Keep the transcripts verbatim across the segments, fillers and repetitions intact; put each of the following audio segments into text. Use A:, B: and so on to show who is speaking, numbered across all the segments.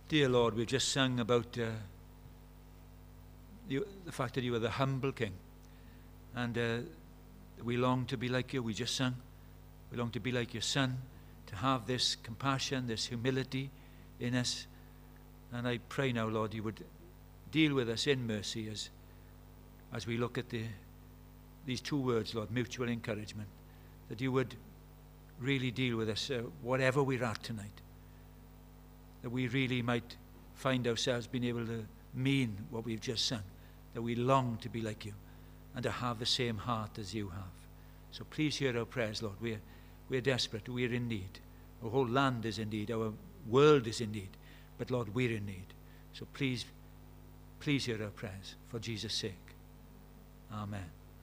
A: Dear Lord, we've just sung about uh, you, the fact that you are the humble King. And uh, we long to be like you. We just sung. We long to be like your Son, to have this compassion, this humility in us. And I pray now, Lord, you would deal with us in mercy as, as we look at the, these two words, Lord, mutual encouragement, that you would really deal with us, uh, whatever we're at tonight, that we really might find ourselves being able to mean what we've just sung, that we long to be like you and to have the same heart as you have. So please hear our prayers, Lord. We're, we're desperate. We're in need. Our whole land is in need. Our world is in need. But Lord, we're in need. So please, please hear our prayers for Jesus' sake. Amen.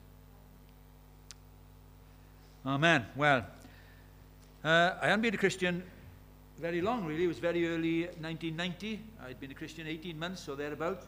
A: Amen. Well, uh, I haven't been a Christian very long, really. It was very early nineteen ninety. I'd been a Christian eighteen months or thereabouts.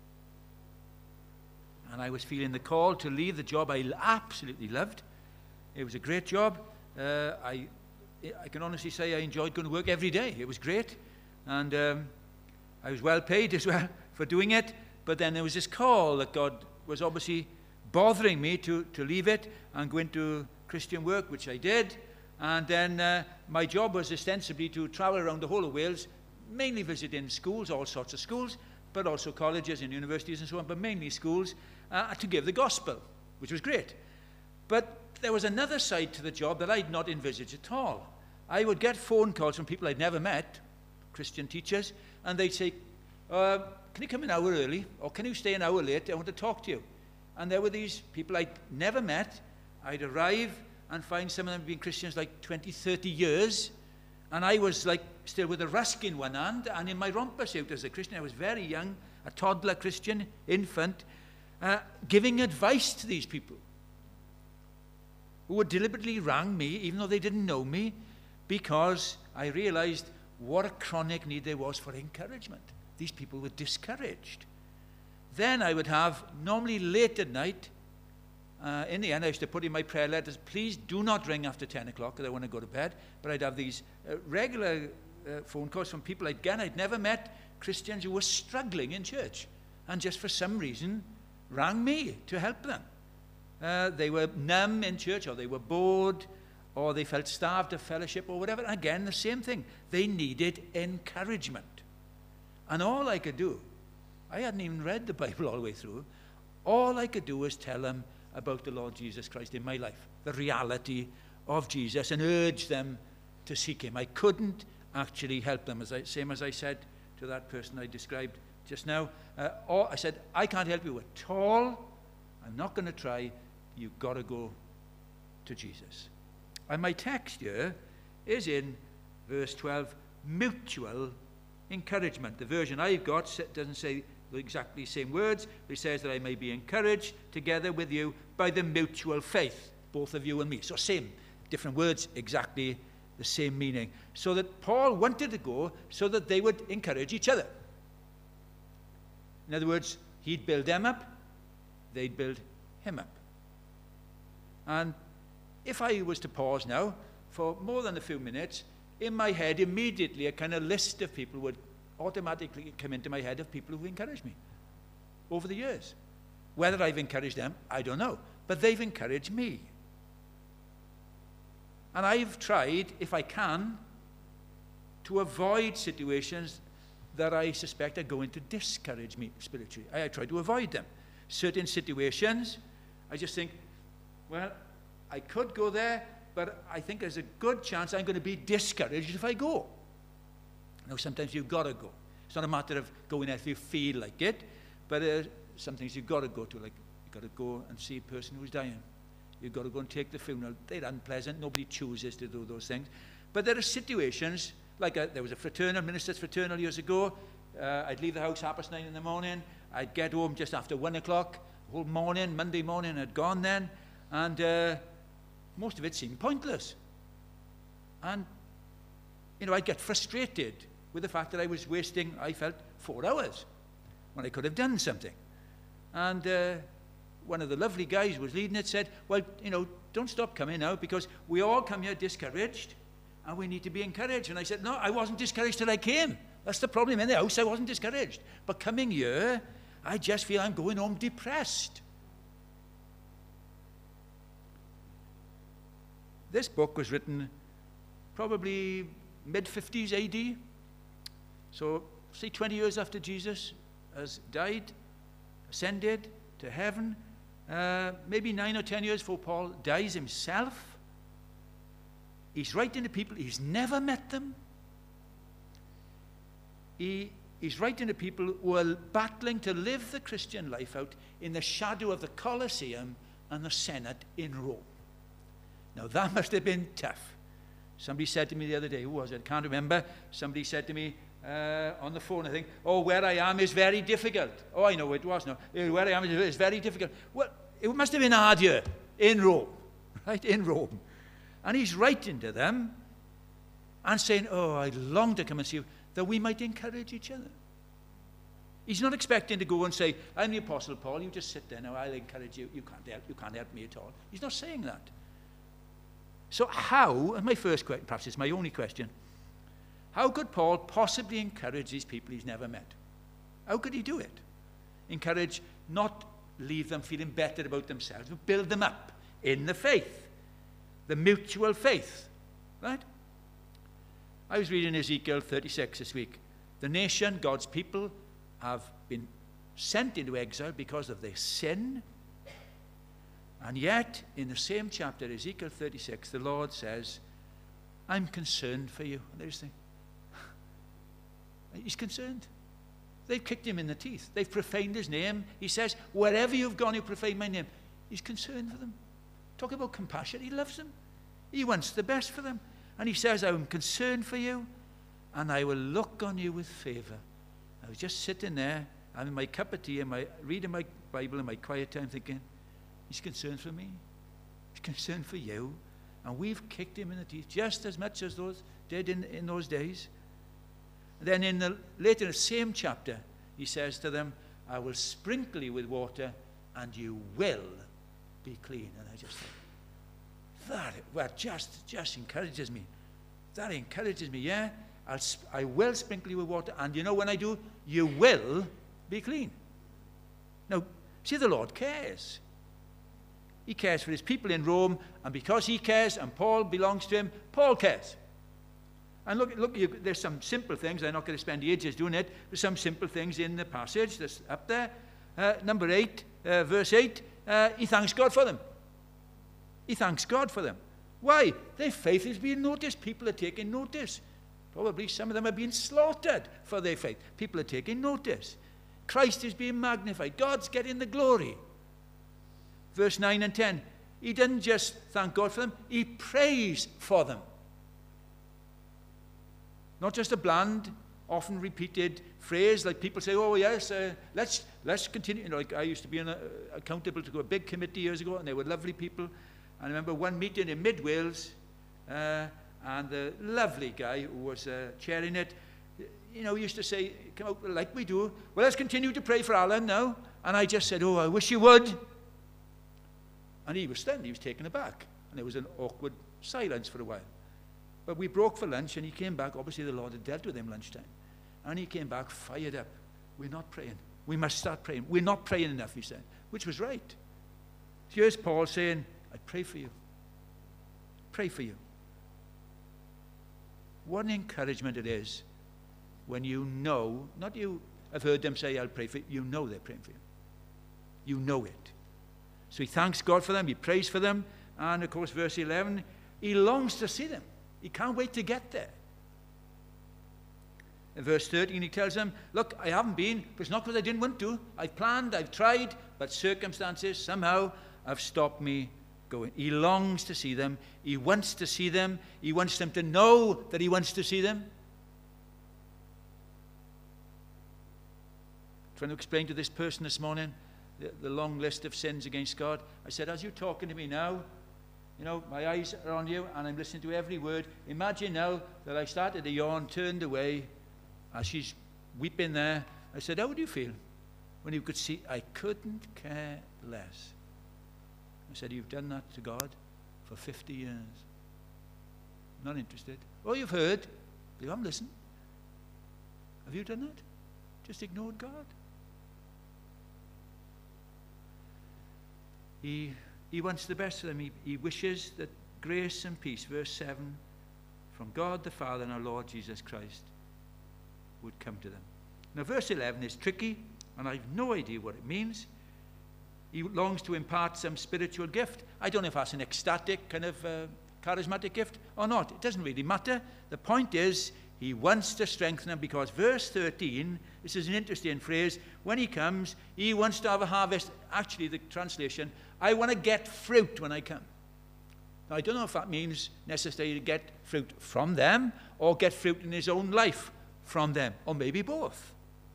A: And I was feeling the call to leave the job I absolutely loved. It was a great job. Uh, I, I can honestly say I enjoyed going to work every day. It was great. And um, I was well paid as well for doing it. But then there was this call that God was obviously bothering me to, to leave it and go into Christian work, which I did. And then uh, my job was ostensibly to travel around the whole of Wales, mainly visiting schools, all sorts of schools, but also colleges and universities and so on, but mainly schools, uh, to give the gospel, which was great. But there was another side to the job that I'd not envisaged at all. I would get phone calls from people I'd never met, Christian teachers, and they'd say, uh, can you come an hour early, or can you stay an hour late? I want to talk to you. And there were these people I'd never met. I'd arrive and find some of them being Christians like twenty, thirty years. And I was like still with a rusk in one hand and in my romper suit as a Christian. I was very young, a toddler Christian, infant, uh, giving advice to these people who would deliberately rang me, even though they didn't know me, because I realized what a chronic need there was for encouragement. These people were discouraged. Then I would have, normally late at night, Uh, in the end, I used to put in my prayer letters, please do not ring after ten o'clock because I want to go to bed. But I'd have these uh, regular uh, phone calls from people, again, I'd never met, Christians who were struggling in church and just for some reason rang me to help them. Uh, they were numb in church, or they were bored, or they felt starved of fellowship or whatever. Again, the same thing. They needed encouragement. And all I could do, I hadn't even read the Bible all the way through, all I could do was tell them about the Lord Jesus Christ in my life, the reality of Jesus, and urge them to seek him. I couldn't actually help them, as I, same as I said to that person I described just now. Uh, or I said, I can't help you at all. I'm not going to try. You've got to go to Jesus. And my text here is in verse twelve, mutual encouragement. The version I've got doesn't say exactly the same words, but it says that I may be encouraged together with you by the mutual faith, both of you and me. So same, different words, exactly the same meaning. So that Paul wanted to go so that they would encourage each other. In other words, he'd build them up, they'd build him up. And if I was to pause now for more than a few minutes, in my head immediately a kind of list of people would automatically come into my head of people who've encouraged me over the years. Whether I've encouraged them, I don't know. But they've encouraged me. And I've tried, if I can, to avoid situations that I suspect are going to discourage me spiritually. I, I try to avoid them. Certain situations, I just think, well, I could go there, but I think there's a good chance I'm going to be discouraged if I go. Now, sometimes you've got to go. It's not a matter of going there if you feel like it, but uh, some things you've got to go to, like you've got to go and see a person who's dying. You've got to go and take the funeral. They're unpleasant. Nobody chooses to do those things. But there are situations, like a, there was a fraternal, minister's fraternal years ago. Uh, I'd leave the house half past nine in the morning. I'd get home just after one o'clock. The whole morning, Monday morning, I'd gone then. And uh, most of it seemed pointless. And, you know, I'd get frustrated with the fact that I was wasting, I felt, four hours when I could have done something. And uh, one of the lovely guys who was leading it said, well, you know, don't stop coming now because we all come here discouraged and we need to be encouraged. And I said, no, I wasn't discouraged till I came. That's the problem. In the house, I wasn't discouraged. But coming here, I just feel I'm going home depressed. This book was written probably mid fifties A D. So, say twenty years after Jesus has died, ascended to heaven, uh, maybe nine or ten years before Paul dies himself. He's writing to people, he's never met them. He, he's writing to people who are battling to live the Christian life out in the shadow of the Colosseum and the Senate in Rome. Now, that must have been tough. Somebody said to me the other day, who was it? I can't remember. Somebody said to me uh, on the phone, I think, oh, where I am is very difficult. Oh, I know it was. No, where I am is very difficult. Well, it must have been hard here in Rome, right? In Rome. And he's writing to them and saying, oh, I long to come and see you, that we might encourage each other. He's not expecting to go and say, I'm the Apostle Paul, you just sit there now, I'll encourage you. You can't help, you can't help me at all. He's not saying that. So how, and my first question, perhaps it's my only question, how could Paul possibly encourage these people he's never met? How could he do it? Encourage, not leave them feeling better about themselves, but build them up in the faith, the mutual faith, right? I was reading Ezekiel thirty-six this week. The nation, God's people, have been sent into exile because of their sin. And yet, in the same chapter, Ezekiel thirty-six, the Lord says, I'm concerned for you. And there's the He's concerned. They've kicked him in the teeth. They've profaned his name. He says, wherever you've gone, you profane my name. He's concerned for them. Talk about compassion. He loves them. He wants the best for them. And he says, I'm concerned for you, and I will look on you with favor. I was just sitting there, having my cup of tea, and my, reading my Bible in my quiet time, thinking, he's concerned for me. He's concerned for you. And we've kicked him in the teeth just as much as those did in, in those days. And then in the, later in the same chapter, he says to them, I will sprinkle you with water, and you will be clean. And I just thought, that well, just, just encourages me. That encourages me, yeah? I'll, I will sprinkle you with water, and you know when I do, you will be clean. Now, see, the Lord cares. He cares for his people in Rome, and because he cares, and Paul belongs to him, Paul cares. And look, look, you, there's some simple things. I'm not going to spend ages doing it. There's some simple things in the passage that's up there. Uh, number eight, uh, verse eight, uh, he thanks God for them. He thanks God for them. Why? Their faith is being noticed. People are taking notice. Probably some of them are being slaughtered for their faith. People are taking notice. Christ is being magnified. God's getting the glory. Verse nine and ten. He doesn't just thank God for them. He prays for them. Not just a bland, often repeated phrase like people say, oh yes, uh, let's let's continue. You know, like I used to be an, uh, accountable to a big committee years ago, and they were lovely people. And I remember one meeting in mid-Wales, uh, and the lovely guy who was uh, chairing it, you know, used to say, come out like we do, well, let's continue to pray for Alan now. And I just said, oh, I wish you would. And he was stunned. He was taken aback. And there was an awkward silence for a while. But we broke for lunch, and he came back. Obviously, the Lord had dealt with him lunchtime. And he came back fired up. We're not praying. We must start praying. We're not praying enough, he said, which was right. Here's Paul saying, I pray for you. Pray for you. What an encouragement it is when you know, not you have heard them say, I'll pray for you. You know they're praying for you. You know it. So he thanks God for them. He prays for them. And, of course, verse eleven, he longs to see them. He can't wait to get there. In verse thirteen, he tells them, look, I haven't been, but it's not because I didn't want to. I've planned, I've tried, but circumstances somehow have stopped me going. He longs to see them. He wants to see them. He wants them to know that he wants to see them. Trying to explain to this person this morning the, the long list of sins against God. I said, as you're talking to me now, you know, my eyes are on you and I'm listening to every word. Imagine now that I started to yawn, turned away, as she's weeping there. I said, how would you feel when you could see? I couldn't care less. I said, you've done that to God for fifty years. Not interested. Oh, you've heard, but you haven't listened. Have you done that? Just ignored God? He, he wants the best for them. He, he wishes that grace and peace, verse seven, from God the Father and our Lord Jesus Christ would come to them. Now, verse eleven is tricky, and I have no idea what it means. He longs to impart some spiritual gift. I don't know if that's an ecstatic kind of uh, charismatic gift or not. It doesn't really matter. The point is, he wants to strengthen them, because verse thirteen, this is an interesting phrase, when he comes, he wants to have a harvest. Actually, the translation, I want to get fruit when I come. Now, I don't know if that means necessarily to get fruit from them or get fruit in his own life from them, or maybe both.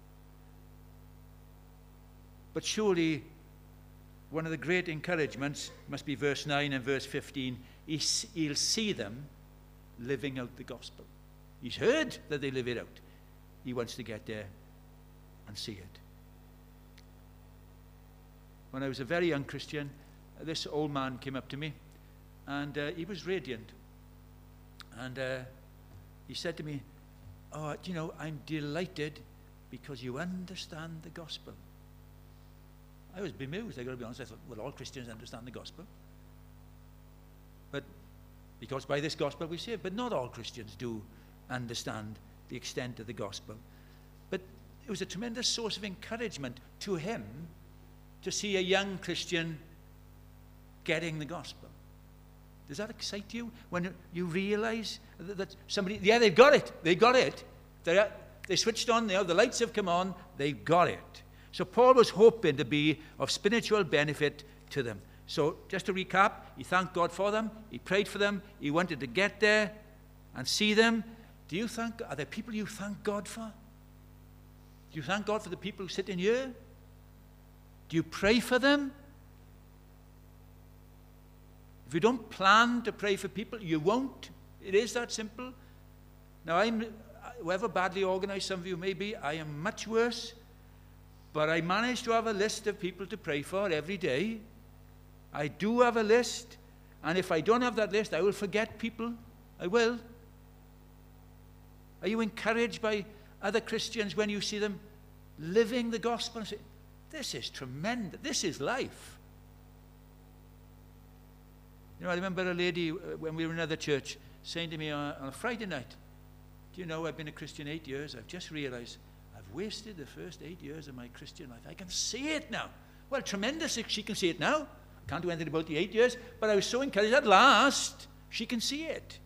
A: But surely, one of the great encouragements must be verse nine and verse fifteen. He'll see them living out the gospel. He's heard that they live it out. He wants to get there and see it. When I was a very young Christian, this old man came up to me, and uh, he was radiant. And uh, he said to me, oh, you know, I'm delighted because you understand the gospel. I was bemused, I've got to be honest. I thought, well, all Christians understand the gospel. But because by this gospel we saved. But not all Christians do understand the extent of the gospel. But it was a tremendous source of encouragement to him to see a young Christian getting the gospel. Does that excite you when you realize that, that somebody, yeah, they've got it, they got it. They, they switched on, you know, the lights have come on, they've got it. So Paul was hoping to be of spiritual benefit to them. So just to recap, he thanked God for them, he prayed for them, he wanted to get there and see them. Do you thank, are there people you thank God for? Do you thank God for the people who sit in here? Do you pray for them? If you don't plan to pray for people, you won't. It is that simple. Now, I'm, however badly organized some of you may be, I am much worse. But I manage to have a list of people to pray for every day. I do have a list. And if I don't have that list, I will forget people. I will. Are you encouraged by other Christians when you see them living the gospel and say, this is tremendous, this is life? You know, I remember a lady when we were in another church saying to me on a, on a Friday night, do you know, I've been a Christian eight years, I've just realized I've wasted the first eight years of my Christian life. I can see it now. Well, tremendous if she can see it now. I can't do anything about the eight years, but I was so encouraged at last she can see it.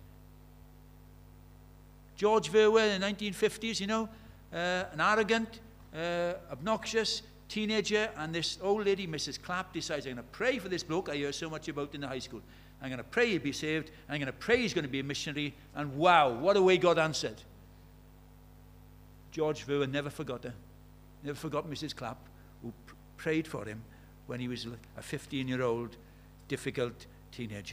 A: George Verwer in the nineteen fifties, you know, uh, an arrogant, uh, obnoxious teenager, and this old lady, Missus Clapp, decides, I'm going to pray for this bloke I hear so much about in the high school. I'm going to pray he'll be saved. I'm going to pray he's going to be a missionary. And wow, what a way God answered. George Verwer never forgot her. Never forgot Missus Clapp, who pr- prayed for him when he was a fifteen-year-old, difficult teenager.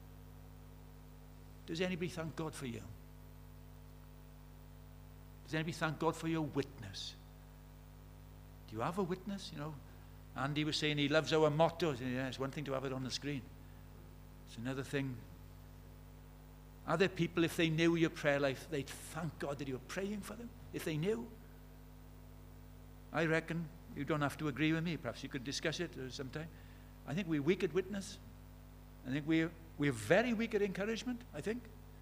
A: Does anybody thank God for you? Does anybody thank God for your witness? Do you have a witness? You know, Andy was saying he loves our motto. Yeah, it's one thing to have it on the screen. It's another thing. Are there people, if they knew your prayer life, they'd thank God that you were praying for them? If they knew? I reckon you don't have to agree with me. Perhaps you could discuss it sometime. I think we're weak at witness. I think we're, we're very weak at encouragement, I think.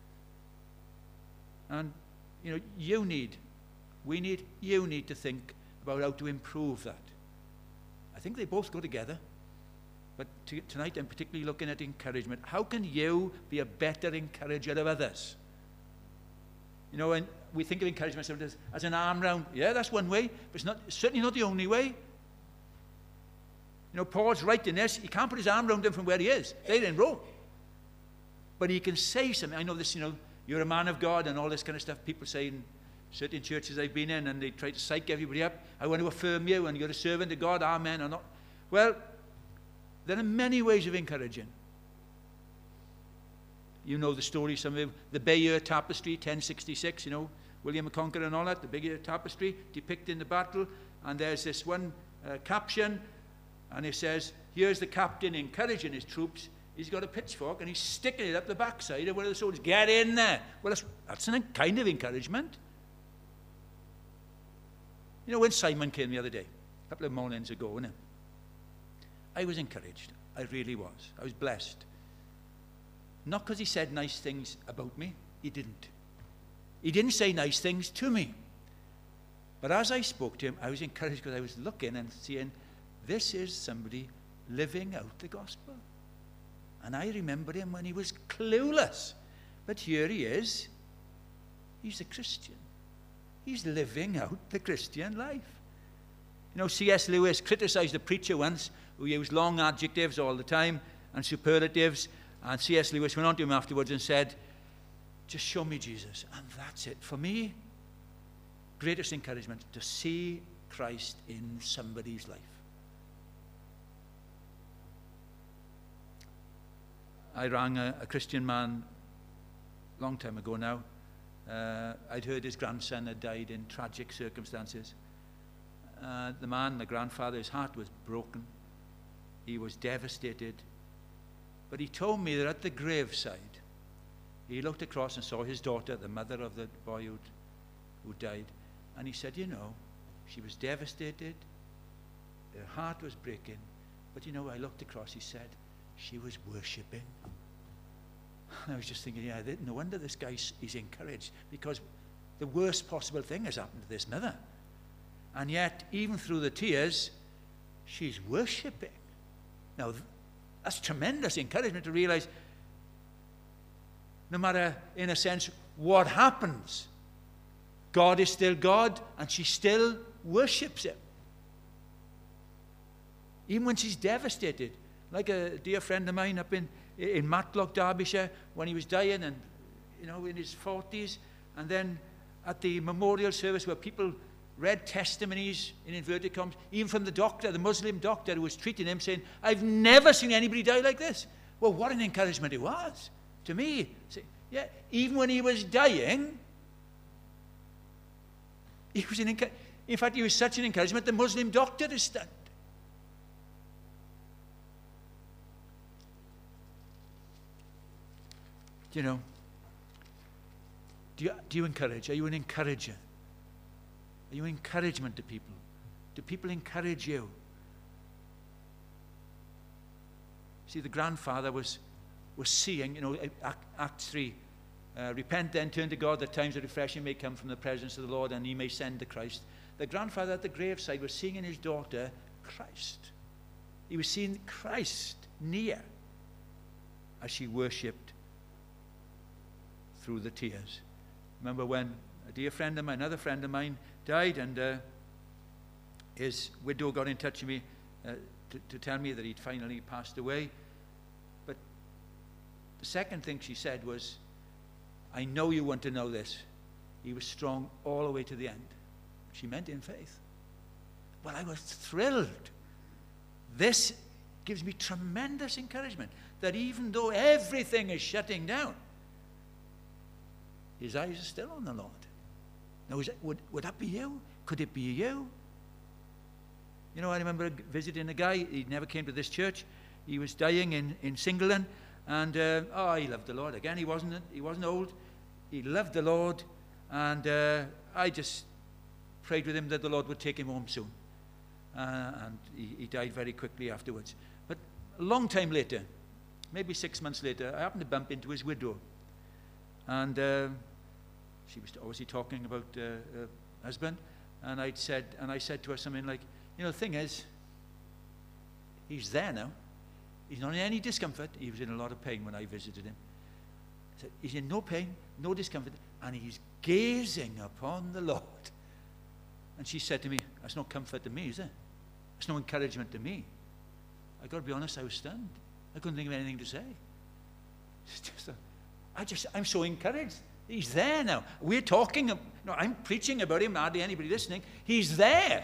A: And, you know, you need, we need, you need to think about how to improve that. I think they both go together. But to, tonight I'm particularly looking at encouragement. How can you be a better encourager of others? You know, and we think of encouragement sometimes as an arm round. Yeah, that's one way, but it's not, it's certainly not the only way. You know, Paul's writing this. He can't put his arm around them from where he is. They're in Rome. But he can say something. I know this, you know, you're a man of God and all this kind of stuff. People say in certain churches I've been in, and they try to psych everybody up. I want to affirm you, and you're a servant of God. Amen or not. Well, there are many ways of encouraging. You know the story, some of you, the Bayeux Tapestry, ten sixty-six, you know, William the Conqueror and all that, the Bayeux Tapestry depicting the battle. And there's this one uh, caption, and it says, here's the captain encouraging his troops. He's got a pitchfork, and he's sticking it up the backside of one of the soldiers. Get in there. Well, that's, that's a kind of encouragement. You know, when Simon came the other day, a couple of mornings ago, wasn't it? I was encouraged. I really was. I was blessed. Not because he said nice things about me. He didn't. He didn't say nice things to me. But as I spoke to him, I was encouraged because I was looking and seeing this is somebody living out the gospel. And I remember him when he was clueless. But here he is. He's a Christian. He's living out the Christian life. You know, C S Lewis criticized a preacher once who used long adjectives all the time and superlatives. And C S Lewis went on to him afterwards and said, just show me Jesus. And that's it. For me, greatest encouragement, to see Christ in somebody's life. I rang a, a Christian man a long time ago now. Uh, I'd heard his grandson had died in tragic circumstances. Uh, the man, the grandfather, his heart was broken. He was devastated. But he told me that at the graveside, he looked across and saw his daughter, the mother of the boy who'd, who died. And he said, you know, she was devastated. Her heart was breaking. But you know, I looked across, he said, she was worshipping. And I was just thinking, yeah, no wonder this guy is encouraged, because the worst possible thing has happened to this mother. And yet, even through the tears, she's worshipping. Now, that's tremendous encouragement to realize no matter, in a sense, what happens, God is still God, and she still worships him. Even when she's devastated. Like a dear friend of mine up in, in Matlock, Derbyshire, when he was dying, and, you know, in his forties, and then at the memorial service where people read testimonies, in inverted commas, even from the doctor, the Muslim doctor who was treating him, saying, I've never seen anybody die like this. Well, what an encouragement it was to me. Say, yeah, even when he was dying, he was an in fact, he was such an encouragement, the Muslim doctor is stunned. You know, do you, do you encourage? Are you an encourager? Are you an encouragement to people? Do people encourage you? See, the grandfather was, was seeing, you know, Acts three, uh, repent then, turn to God, that times of refreshing may come from the presence of the Lord, and he may send the Christ. The grandfather at the graveside was seeing in his daughter Christ. He was seeing Christ near as she worshipped through the tears. Remember when a dear friend of mine, another friend of mine, died, and uh, his widow got in touch with me uh, to, to tell me that he'd finally passed away. But the second thing she said was, I know you want to know this. He was strong all the way to the end. She meant in faith. Well, I was thrilled. This gives me tremendous encouragement that even though everything is shutting down, his eyes are still on the Lord. Now, is it, would, would that be you? Could it be you? You know, I remember visiting a guy. He never came to this church. He was dying in, in Singleton. And, uh, oh, he loved the Lord. Again, he wasn't, he wasn't old. He loved the Lord. And uh, I just prayed with him that the Lord would take him home soon. Uh, and he, he died very quickly afterwards. But a long time later, maybe six months later, I happened to bump into his widow. And uh, she was obviously talking about uh, her husband, and I'd said, and I said to her something like, you know, the thing is, he's there now. He's not in any discomfort. He was in a lot of pain when I visited him. I said, he's in no pain, no discomfort, and he's gazing upon the Lord. And she said to me, that's no comfort to me, is it? That's no encouragement to me. I got to be honest, I was stunned. I couldn't think of anything to say. It's just a, I just, I'm so encouraged. He's there now. We're talking, no, I'm preaching about him, hardly anybody listening. He's there.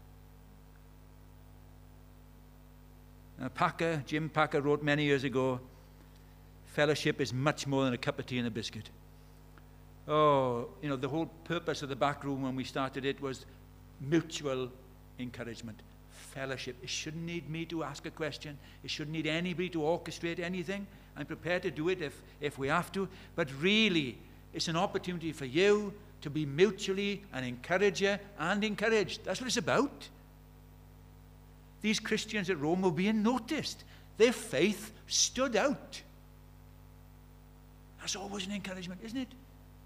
A: Now, Packer, Jim Packer wrote many years ago, fellowship is much more than a cup of tea and a biscuit. Oh, you know, the whole purpose of the back room when we started it was mutual encouragement. Fellowship. It shouldn't need me to ask a question. It shouldn't need anybody to orchestrate anything. I'm prepared to do it if, if we have to. But really, it's an opportunity for you to be mutually an encourager and encouraged. That's what it's about. These Christians at Rome were being noticed. Their faith stood out. That's always an encouragement, isn't it?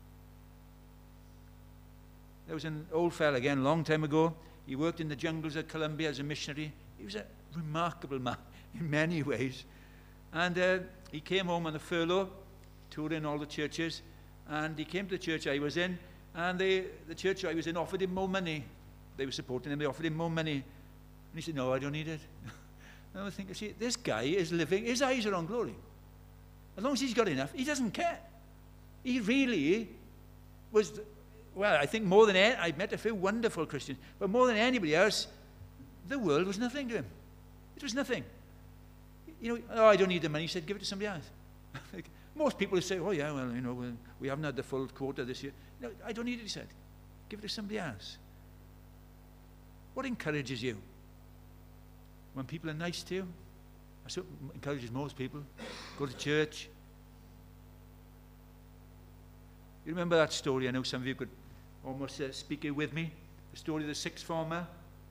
A: There was an old fella again, a long time ago. He worked in the jungles of Colombia as a missionary. He was a remarkable man in many ways. And uh, he came home on a furlough, touring all the churches. And he came to the church I was in. And they, the church I was in offered him more money. They were supporting him. They offered him more money. And he said, no, I don't need it. And I was thinking, see, this guy is living, his eyes are on glory. As long as he's got enough, he doesn't care. He really was, well, I think more than any, I've met a few wonderful Christians, but more than anybody else, the world was nothing to him. It was nothing. You know, oh, I don't need the money. He said, give it to somebody else. Like, most people would say, oh, yeah, well, you know, we, we haven't had the full quota this year. No, I don't need it, he said. Give it to somebody else. What encourages you? When people are nice to you? That's what encourages most people. Go to church. You remember that story? I know some of you could almost uh, speak it with me. The story of the sixth former.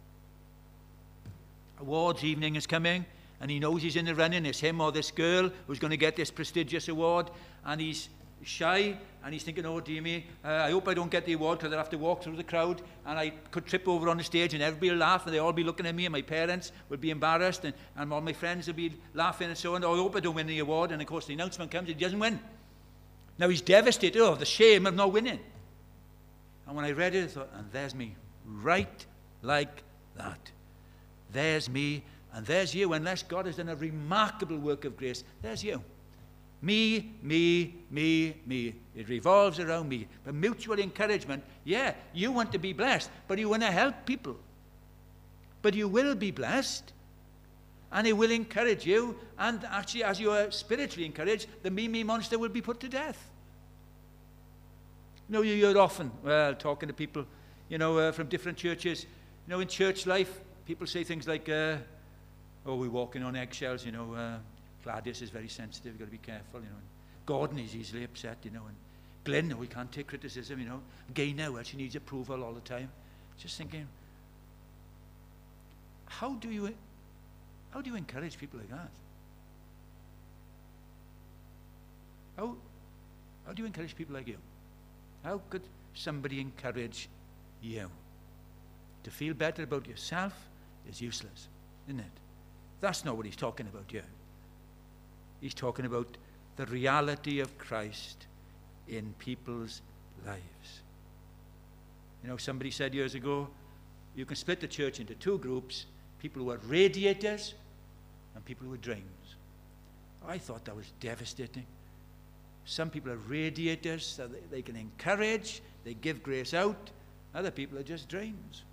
A: Awards evening is coming, and he knows he's in the running. It's him or this girl who's going to get this prestigious award, and he's shy, and he's thinking, oh dear me, uh, I hope I don't get the award because I'll have to walk through the crowd, and I could trip over on the stage, and everybody will laugh, and they'll all be looking at me, and my parents will be embarrassed, and, and all my friends will be laughing, and so on. Oh, I hope I don't win the award. And of course the announcement comes, he doesn't win. Now he's devastated. Oh, the shame of not winning. And when I read it, I thought, and there's me, right like that. There's me, and there's you. Unless God has done a remarkable work of grace, there's you. Me, me, me, me. It revolves around me. But mutual encouragement, yeah, you want to be blessed, but you want to help people. But you will be blessed, and it will encourage you, and actually, as you are spiritually encouraged, the me, me monster will be put to death. You know, you hear often, well, talking to people, you know, uh, from different churches, you know, in church life, people say things like, uh, oh, we're walking on eggshells, you know, uh, Gladys is very sensitive, you've got to be careful, you know. And Gordon is easily upset, you know. And Glenn, no, we can't take criticism, you know. Gaynor, well, she needs approval all the time. Just thinking, how do you, how do you encourage people like that? How, how do you encourage people like you? How could somebody encourage you? To feel better about yourself is useless, isn't it? That's not what he's talking about here. He's talking about the reality of Christ in people's lives. You know, somebody said years ago, you can split the church into two groups, people who are radiators and people who are drains. I thought that was devastating. Some people are radiators, so they, they can encourage, they give grace out. Other people are just drains.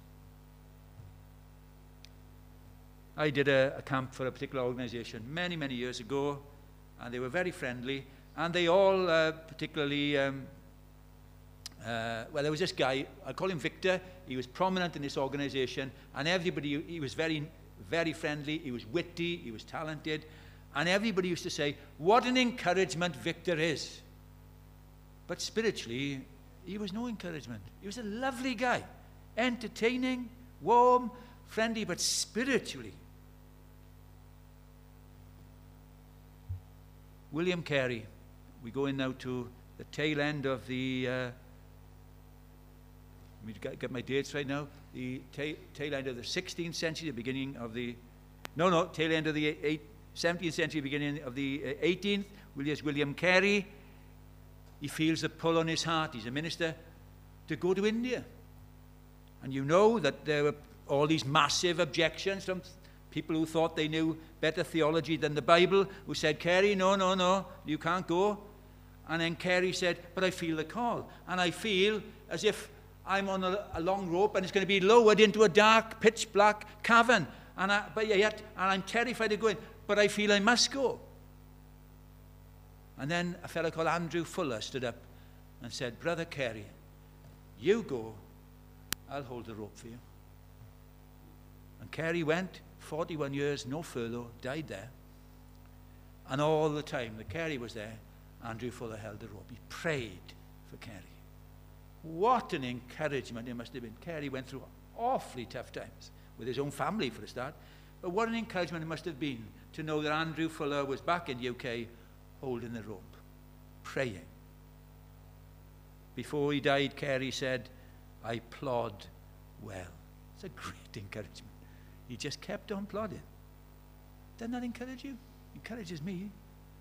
A: I did a, a camp for a particular organization many, many years ago, and they were very friendly, and they all uh, particularly, um, uh, well, there was this guy, I call him Victor. He was prominent in this organization, and everybody, he was very, very friendly, he was witty, he was talented, and everybody used to say, what an encouragement Victor is. But spiritually, he was no encouragement. He was a lovely guy, entertaining, warm, friendly, but spiritually. William Carey, we go in now to the tail end of the, uh, let me get my dates right now, the tail, tail end of the sixteenth century, the beginning of the, no, no, tail end of the eight, seventeenth century, beginning of the uh, eighteenth, William, William Carey. He feels a pull on his heart, he's a minister, to go to India. And you know that there were all these massive objections from people who thought they knew better theology than the Bible, who said, Carey, no, no, no, you can't go. And then Carey said, but I feel the call. And I feel as if I'm on a, a long rope and it's going to be lowered into a dark, pitch black cavern. And I, but yet, and I'm terrified of going, but I feel I must go. And then a fellow called Andrew Fuller stood up and said, Brother Carey, you go, I'll hold the rope for you. And Carey went, forty-one years, no furlough, died there. And all the time that Carey was there, Andrew Fuller held the rope. He prayed for Carey. What an encouragement it must have been. Kerry went through awfully tough times with his own family for a start. But what an encouragement it must have been to know that Andrew Fuller was back in the U K holding the rope, praying. Before he died, Kerry said, I plod well. It's a great encouragement. He just kept on plodding. Doesn't that encourage you? Encourages me.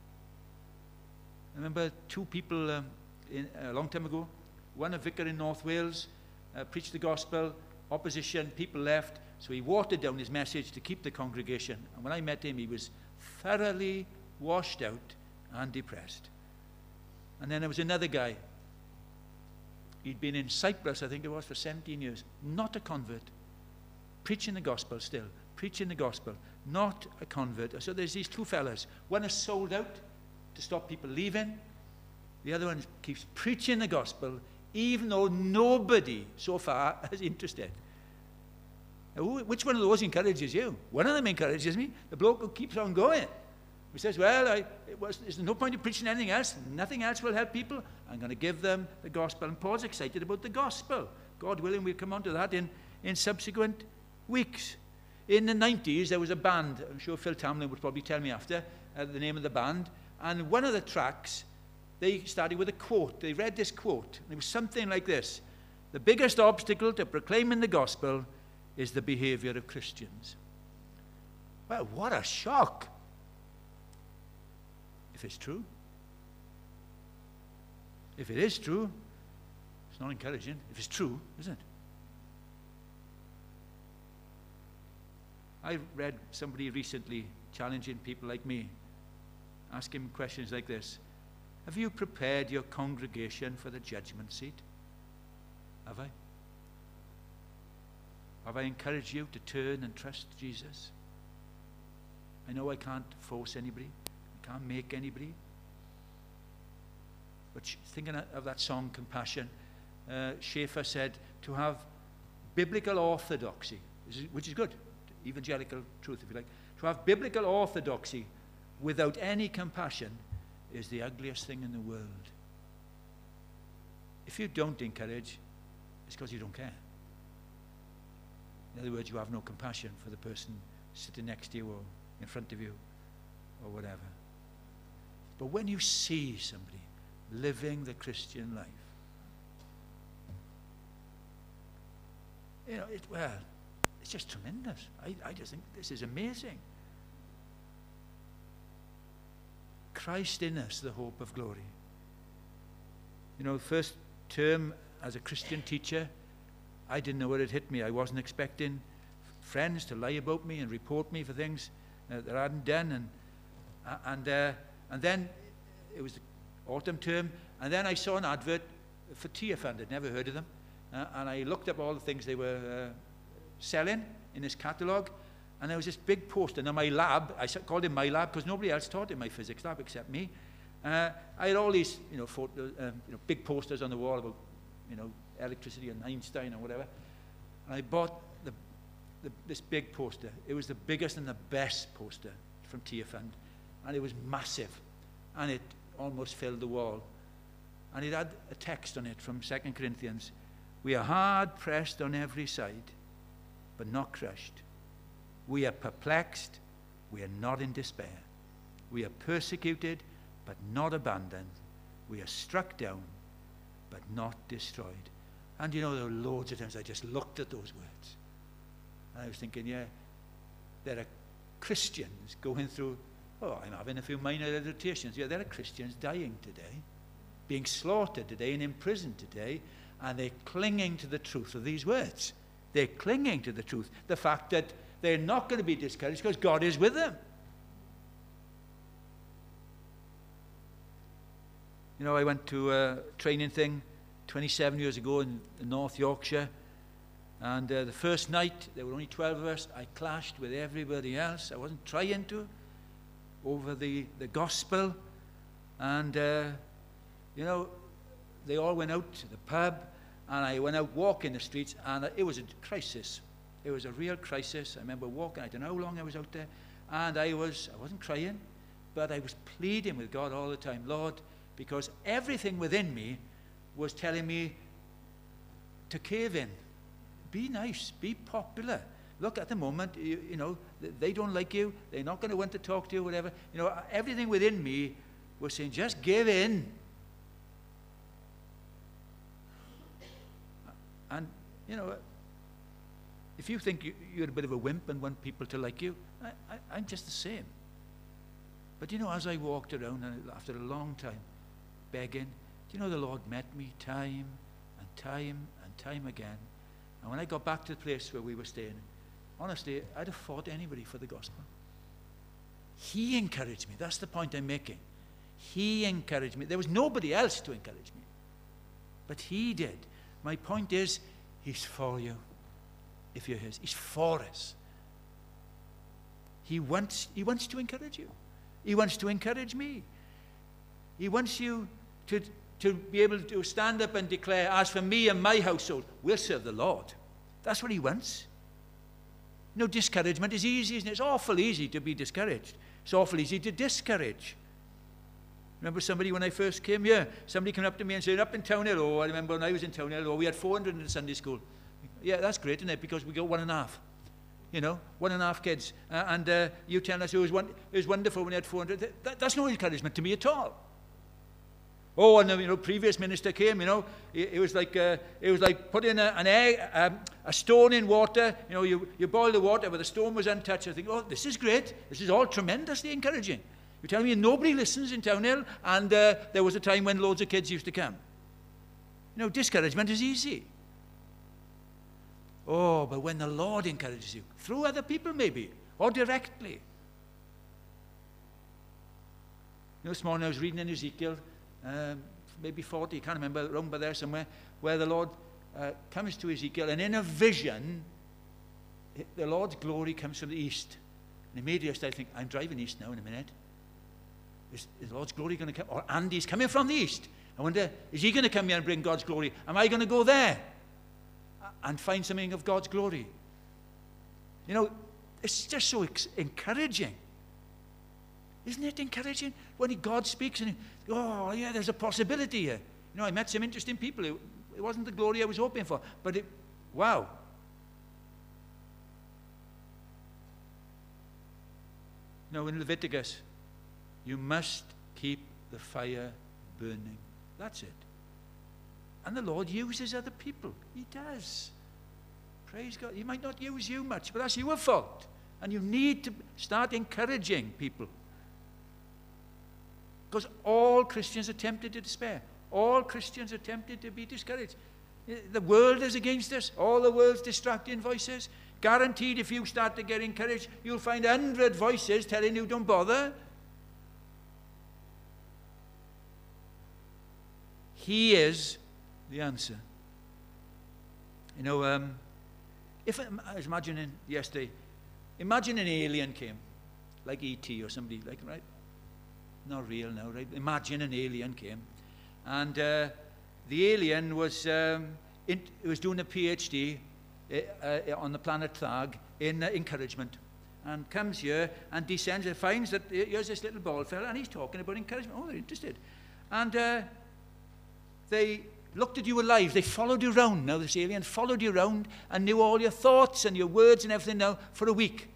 A: I remember two people um, in, a long time ago, one a vicar in North Wales, uh, preached the gospel, opposition, people left, so he watered down his message to keep the congregation. And when I met him, he was thoroughly washed out and depressed. And then there was another guy. He'd been in Cyprus, I think it was, for seventeen years. Not a convert. Preaching the gospel still. Preaching the gospel. Not a convert. So there's these two fellas. One is sold out to stop people leaving. The other one keeps preaching the gospel, even though nobody so far is interested. Now, which one of those encourages you? One of them encourages me. The bloke who keeps on going. He says, well, I, it was, there's no point in preaching anything else. Nothing else will help people. I'm going to give them the gospel. And Paul's excited about the gospel. God willing, we'll come on to that in, in subsequent weeks. In the nineties, there was a band. I'm sure Phil Tamlin would probably tell me after uh, the name of the band. And one of the tracks, they started with a quote. They read this quote. And it was something like this. The biggest obstacle to proclaiming the gospel is the behavior of Christians. Well, what a shock. If it's true. If it is true, it's not encouraging. If it's true, isn't it? I read somebody recently challenging people like me, asking questions like this. Have you prepared your congregation for the judgment seat? Have I? Have I encouraged you to turn and trust Jesus? I know I can't force anybody. I can't make anybody. But thinking of that song, Compassion, uh, Schaeffer said to have biblical orthodoxy, which is good, evangelical truth if you like, to have biblical orthodoxy without any compassion is the ugliest thing in the world. If you don't encourage, it's because you don't care. In other words, you have no compassion for the person sitting next to you or in front of you or whatever. But when you see somebody living the Christian life, you know, it, well, it's just tremendous. I, I just think this is amazing. Christ in us, the hope of glory. You know, first term as a Christian teacher, I didn't know where it hit me. I wasn't expecting friends to lie about me and report me for things uh, that I hadn't done. And and uh, and then it was the autumn term, and then I saw an advert for Tearfund. I'd never heard of them. Uh, and I looked up all the things they were uh, selling in this catalogue, and there was this big poster. Now my lab, I called it my lab because nobody else taught in my physics lab except me. Uh, I had all these, you know, photos, um, you know, big posters on the wall about, you know, electricity and Einstein or whatever. And I bought the, the, this big poster. It was the biggest and the best poster from Tearfund, and it was massive, and it almost filled the wall. And it had a text on it from Second Corinthians. We are hard pressed on every side, but not crushed. We are perplexed, we are not in despair. We are persecuted, but not abandoned. We are struck down, but not destroyed. And you know, there were loads of times I just looked at those words. And I was thinking, yeah, there are Christians going through, oh, I'm having a few minor irritations. Yeah, there are Christians dying today, being slaughtered today and imprisoned today, and they're clinging to the truth of these words. They're clinging to the truth. The fact that they're not going to be discouraged because God is with them. You know, I went to a training thing twenty-seven years ago in North Yorkshire, and uh, the first night, there were only twelve of us. I clashed with everybody else. I wasn't trying to, over the, the gospel. And, uh, you know, they all went out to the pub, and I went out walking the streets, and it was a crisis. It was a real crisis. I remember walking, I don't know how long I was out there, and I, was, I wasn't crying, but I was pleading with God all the time, Lord, because everything within me was telling me to cave in. Be nice. Be popular. Look, at the moment, you, you know, they don't like you. They're not going to want to talk to you, whatever. You know, everything within me was saying, just give in. And, you know, if you think you, you're a bit of a wimp and want people to like you, I, I, I'm just the same. But, you know, as I walked around, and after a long time, begging, do you know the Lord met me time and time and time again. And when I got back to the place where we were staying, honestly, I'd have fought anybody for the gospel. He encouraged me. That's the point I'm making. He encouraged me. There was nobody else to encourage me. But he did. My point is, he's for you if you're his. He's for us. He wants, he wants to encourage you. He wants to encourage me. He wants you to, to be able to stand up and declare, as for me and my household, we'll serve the Lord. That's what he wants. No, discouragement is easy, isn't it? It's awful easy to be discouraged. It's awful easy to discourage. Remember somebody when I first came here, somebody came up to me and said, up in Town Hill, oh, I remember when I was in Town Hill, oh, we had four hundred in the Sunday school. Yeah, that's great, isn't it? Because we got one and a half. You know, one and a half kids. Uh, and uh, you tell us it was, one, it was wonderful when you had four hundred. That, that's no encouragement to me at all. Oh, and the you know, previous minister came, you know, it, it was like uh, it was like putting a, an egg, um, a stone in water. You know, you, you boil the water, but the stone was untouched. I think, oh, this is great. This is all tremendously encouraging. You're telling me nobody listens in Town Hill, and uh, there was a time when loads of kids used to come. You know, discouragement is easy. Oh, but when the Lord encourages you, through other people maybe, or directly. You know, this morning I was reading in Ezekiel, um, maybe forty, I can't remember, around by there somewhere, where the Lord uh, comes to Ezekiel, and in a vision, the Lord's glory comes from the east. And immediately I started thinking, I'm driving east now in a minute. Is, is the Lord's glory going to come? Or Andy's coming from the east. I wonder, is he going to come here and bring God's glory? Am I going to go there and find something of God's glory? You know, it's just so ex- encouraging. Isn't it encouraging? When God speaks and, oh, yeah, there's a possibility here. You know, I met some interesting people. It, it wasn't the glory I was hoping for, but it, wow. No, in Leviticus, you must keep the fire burning. That's it. And the Lord uses other people. He does. Praise God. He might not use you much, but that's your fault. And you need to start encouraging people. Because all Christians are tempted to despair. All Christians are tempted to be discouraged. The world is against us. All the world's distracting voices. Guaranteed, if you start to get encouraged, you'll find a hundred voices telling you don't bother. He is the answer. You know, um, if I, I was imagining yesterday, imagine an alien came, like E T or somebody, like, right? Not real now, right? Imagine an alien came, and uh, the alien was um, in, was doing a PhD uh, uh, on the planet Tharg in uh, encouragement, and comes here and descends and finds that here's this little bald fella, and he's talking about encouragement. Oh, they're interested, and uh, they looked at you alive. They followed you around. Now this alien followed you around and knew all your thoughts and your words and everything now for a week.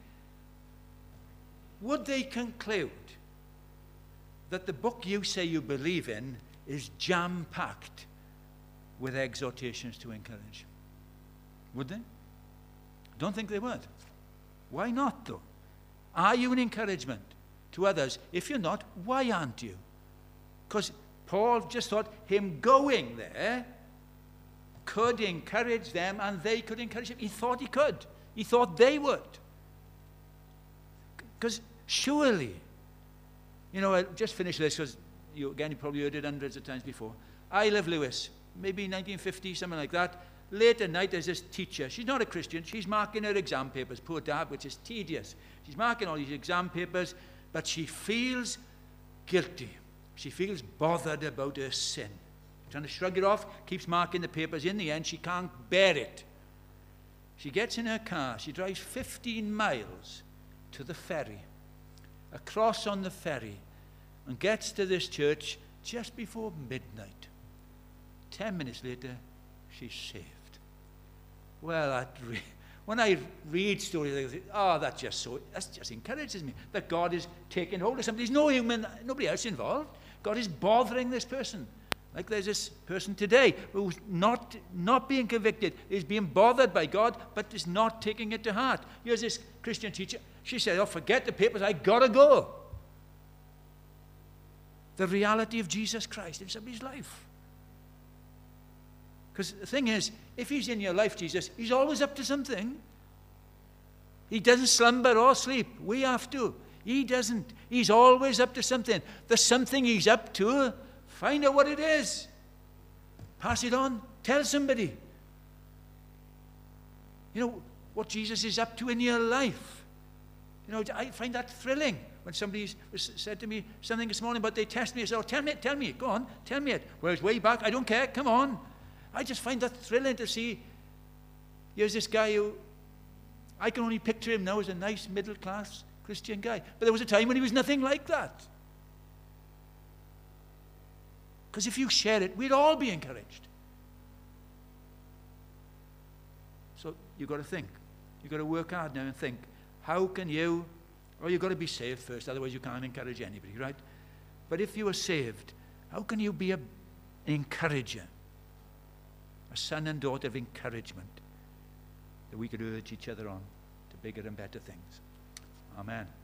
A: Would they conclude that the book you say you believe in is jam-packed with exhortations to encourage? Would they? Don't think they would. Why not, though? Are you an encouragement to others? If you're not, why aren't you? Because Paul just thought him going there could encourage them, and they could encourage him. He thought he could. He thought they would. Because surely, you know, I'll just finish this because, you, again, you probably heard it hundreds of times before. Isle of Lewis, maybe nineteen fifty, something like that. Late at night, there's this teacher. She's not a Christian. She's marking her exam papers, poor dad, which is tedious. She's marking all these exam papers, but she feels guilty. She feels bothered about her sin. Trying to shrug it off, keeps marking the papers. In the end, she can't bear it. She gets in her car. She drives fifteen miles to the ferry, across on the ferry, and gets to this church just before midnight. Ten minutes later, she's saved. well, that re- when I read stories, I think, oh, that just so that just encourages me that God is taking hold of somebody. There's no human, nobody else involved. God is bothering this person. Like there's this person today who's not not being convicted, is being bothered by God, but is not taking it to heart. Here's this Christian teacher. She said, oh, forget the papers, I gotta go. The reality of Jesus Christ in somebody's life. Because the thing is, if he's in your life, Jesus, he's always up to something. He doesn't slumber or sleep. We have to. He doesn't. He's always up to something. There's something he's up to. Find out what it is. Pass it on. Tell somebody. You know, what Jesus is up to in your life. You know, I find that thrilling. When somebody said to me something this morning, but they test me, I said, oh, tell me it, tell me it, go on, tell me it. Well, it's way back, I don't care, come on. I just find that thrilling to see, here's this guy who, I can only picture him now as a nice middle-class Christian guy. But there was a time when he was nothing like that. Because if you share it, we'd all be encouraged. So you've got to think. You've got to work hard now and think, how can you, or you've got to be saved first, otherwise you can't encourage anybody, right? But if you are saved, how can you be a, an encourager? A son and daughter of encouragement that we could urge each other on to bigger and better things. Amen.